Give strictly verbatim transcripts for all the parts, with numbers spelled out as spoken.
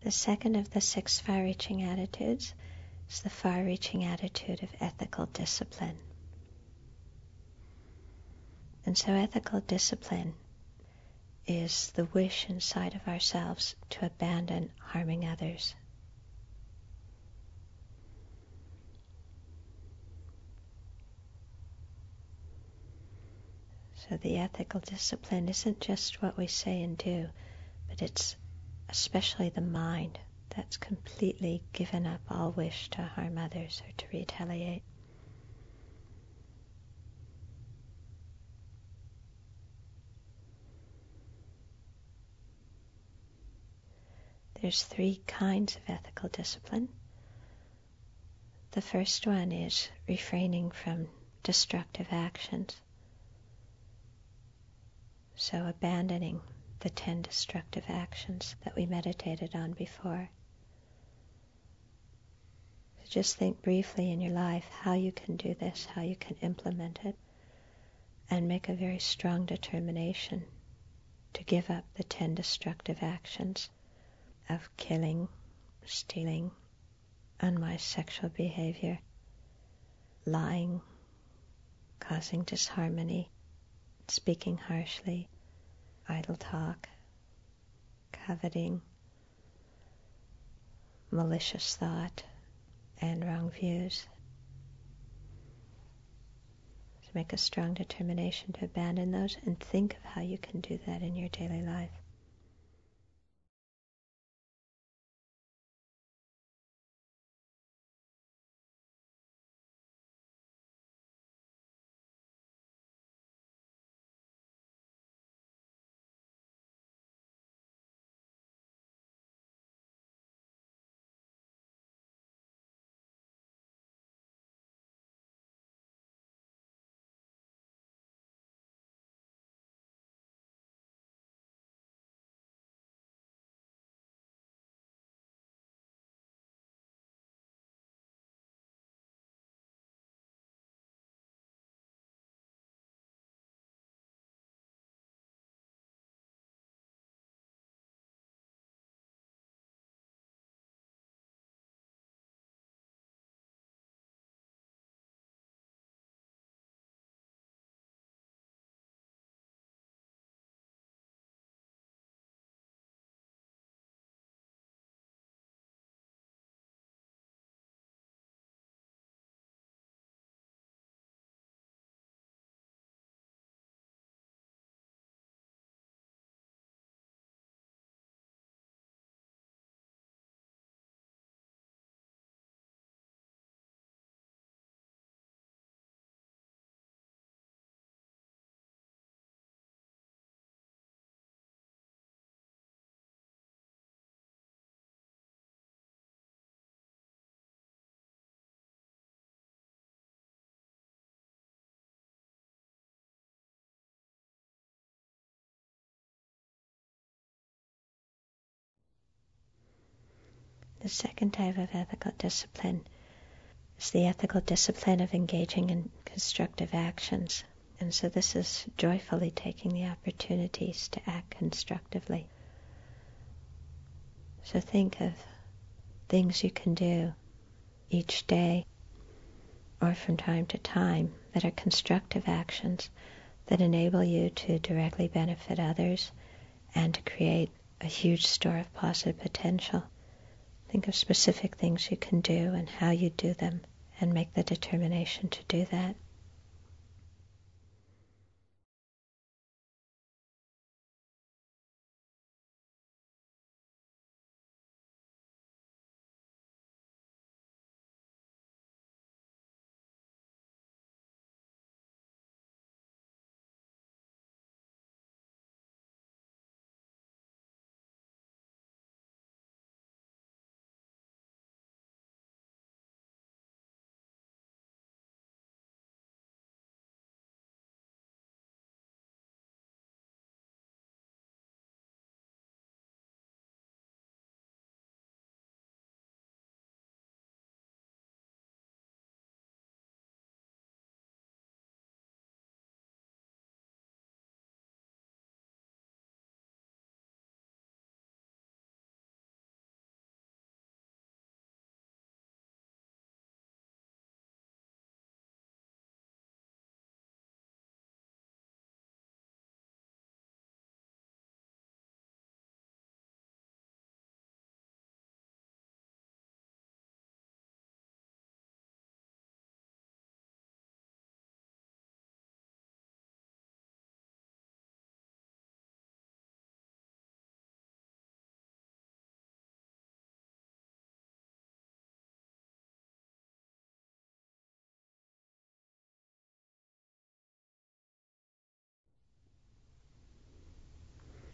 The second of the six far-reaching attitudes is the far-reaching attitude of ethical discipline. And so ethical discipline is the wish inside of ourselves to abandon harming others. So the ethical discipline isn't just what we say and do, but it's especially the mind that's completely given up all wish to harm others or to retaliate. There's three kinds of ethical discipline. The first one is refraining from destructive actions. So abandoning the ten destructive actions that we meditated on before. So just think briefly in your life how you can do this, how you can implement it, and make a very strong determination to give up the ten destructive actions of killing, stealing, unwise sexual behavior, lying, causing disharmony, speaking harshly, idle talk, coveting, malicious thought, and wrong views. So make a strong determination to abandon those and think of how you can do that in your daily life. The second type of ethical discipline is the ethical discipline of engaging in constructive actions. And so this is joyfully taking the opportunities to act constructively. So think of things you can do each day or from time to time that are constructive actions that enable you to directly benefit others and to create a huge store of positive potential. Think of specific things you can do and how you do them, and make the determination to do that.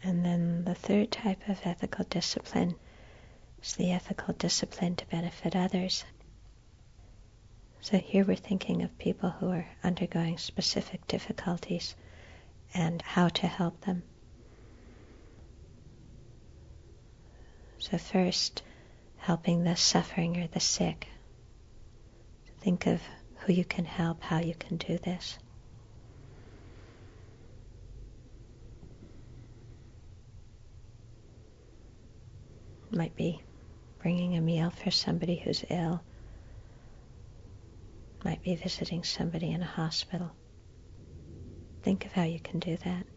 And then the third type of ethical discipline is the ethical discipline to benefit others. So here we're thinking of people who are undergoing specific difficulties and how to help them. So first, helping the suffering or the sick. Think of who you can help, how you can do this. Might be bringing a meal for somebody who's ill. Might be visiting somebody in a hospital. Think of how you can do that.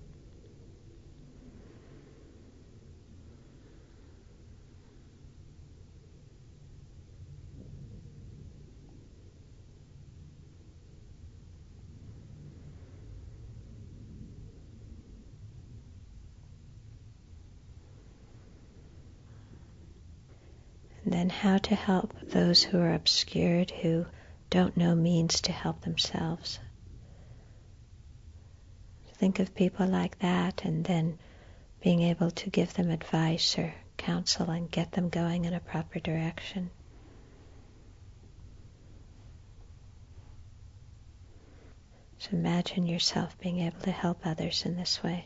And then how to help those who are obscured, who don't know means to help themselves. Think of people like that and then being able to give them advice or counsel and get them going in a proper direction. So imagine yourself being able to help others in this way.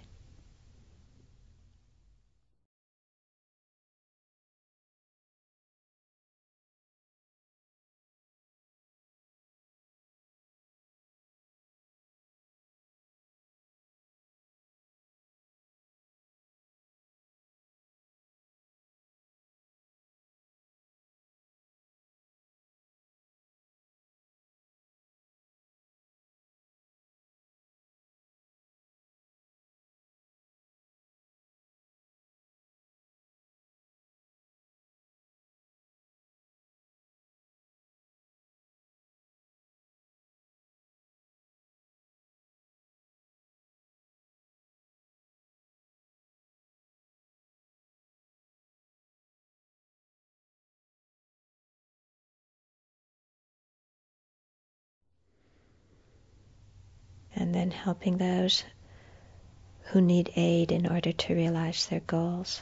And then helping those who need aid in order to realize their goals.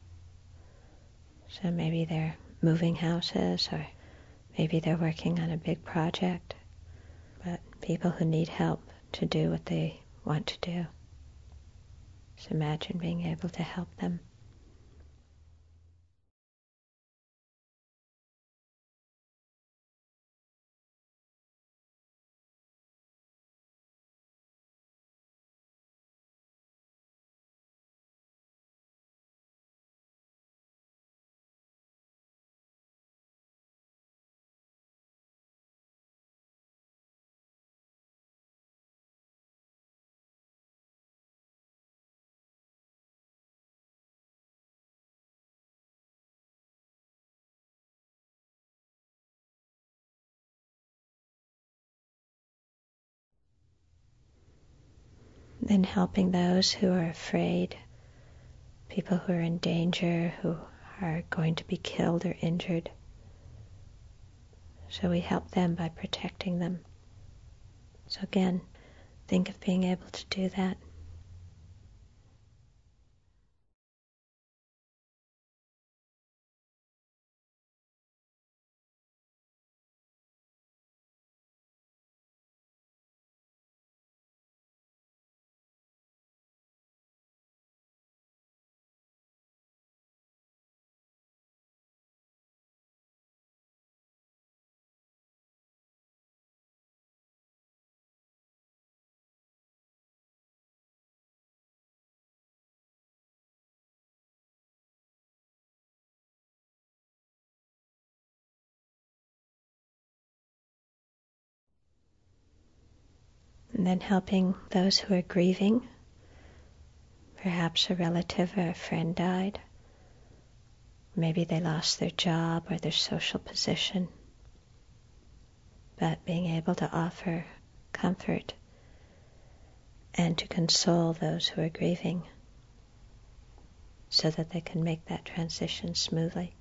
So maybe they're moving houses, or maybe they're working on a big project, but people who need help to do what they want to do. So imagine being able to help them. Then helping those who are afraid, people who are in danger, who are going to be killed or injured. So we help them by protecting them. So again, think of being able to do that. And then helping those who are grieving. Perhaps a relative or a friend died. Maybe they lost their job or their social position. But being able to offer comfort and to console those who are grieving so that they can make that transition smoothly.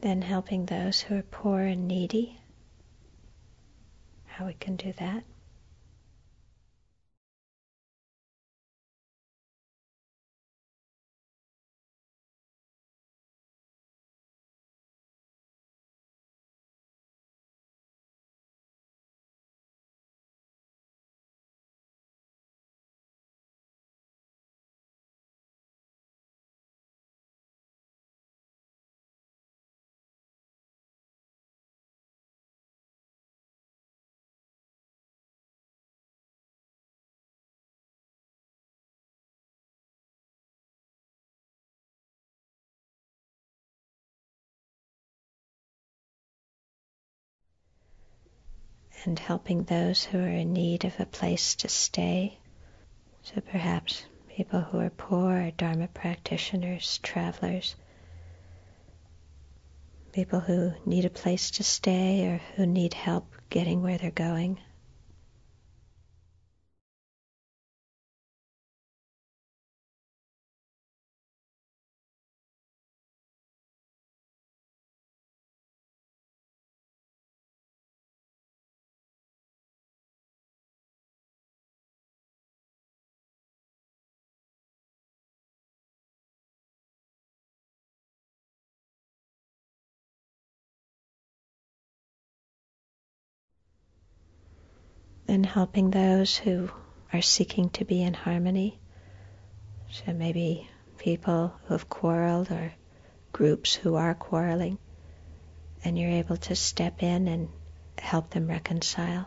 Then helping those who are poor and needy, how we can do that. And helping those who are in need of a place to stay. So perhaps people who are poor are Dharma practitioners, travelers, people who need a place to stay or who need help getting where they're going. And helping those who are seeking to be in harmony. So maybe people who have quarreled or groups who are quarreling, and you're able to step in and help them reconcile.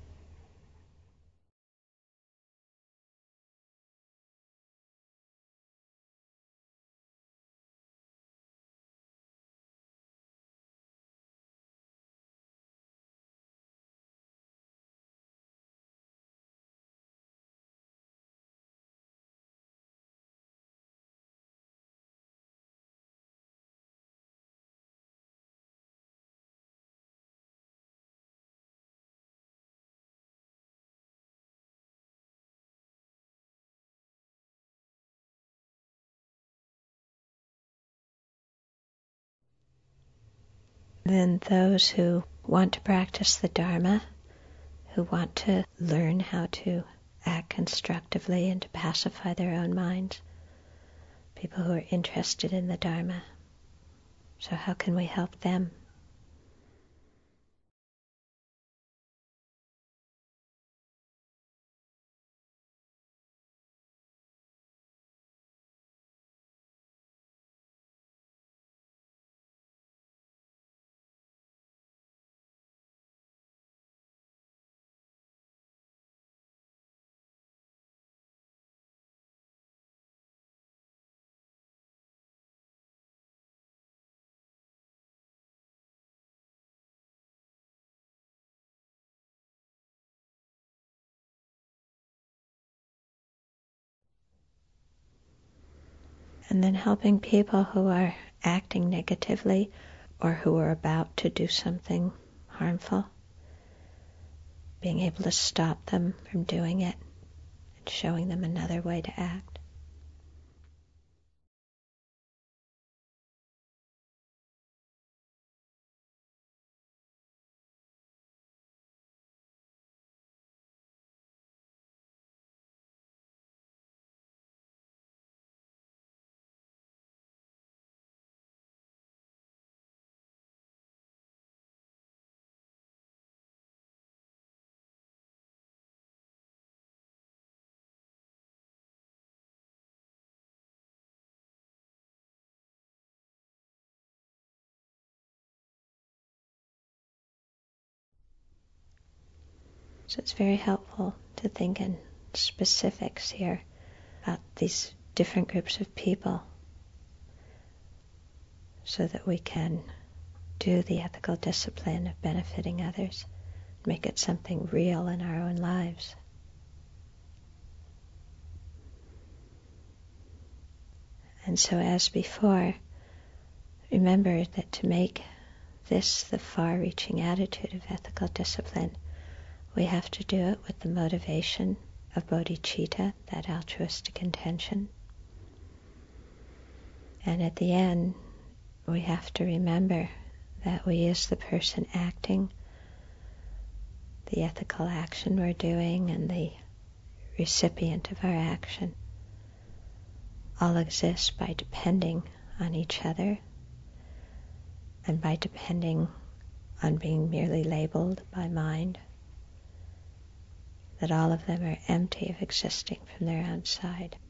Then those who want to practice the Dharma, who want to learn how to act constructively and to pacify their own minds, people who are interested in the Dharma. So how can we help them? And then helping people who are acting negatively or who are about to do something harmful, being able to stop them from doing it and showing them another way to act. So it's very helpful to think in specifics here about these different groups of people so that we can do the ethical discipline of benefiting others, make it something real in our own lives. And so as before, remember that to make this the far-reaching attitude of ethical discipline, we have to do it with the motivation of bodhicitta, that altruistic intention. And at the end, we have to remember that we as the person acting, the ethical action we're doing, and the recipient of our action all exist by depending on each other and by depending on being merely labeled by mind, that all of them are empty of existing from their own side.